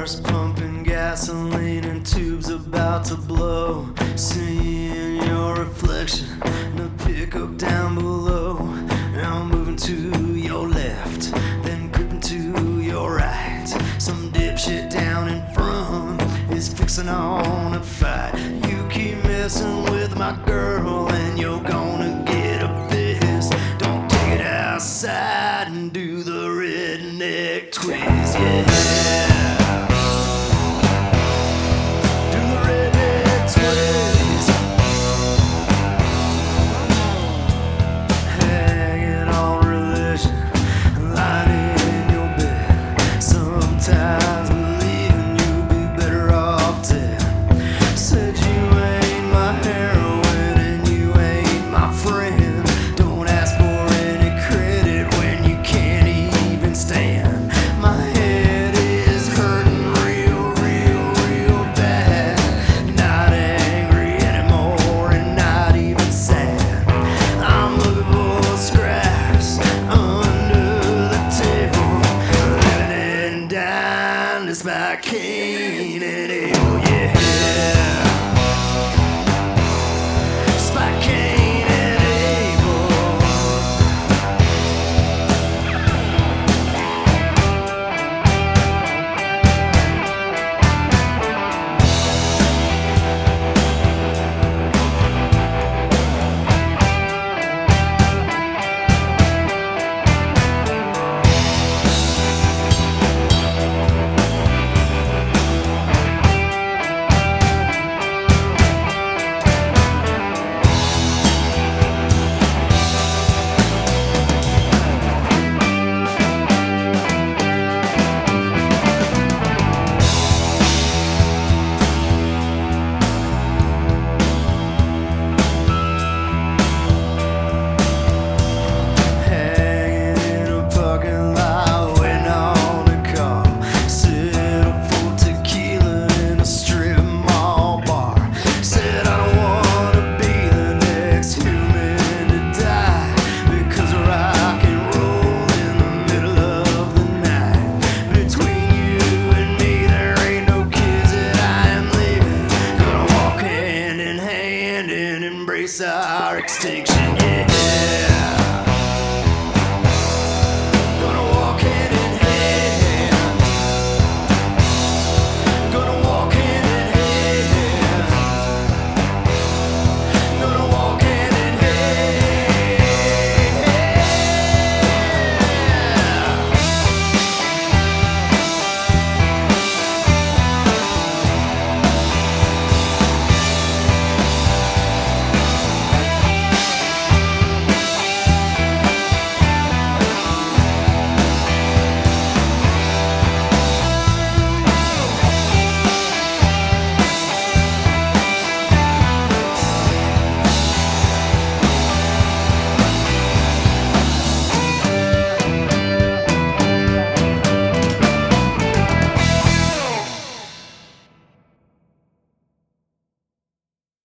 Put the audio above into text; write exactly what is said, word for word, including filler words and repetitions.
cars pumping gasoline and tubes about to blow. Seeing your reflection in the pickup down below. Now moving to your left, then creeping to your right. Some dipshit down in front is fixing on a fight. You keep messing with my girl and you're gonna get a fist. Don't take it outside and do the redneck twist, yeah. By Cain and Abel, yeah. By Cain and Abel. Embrace our extinction.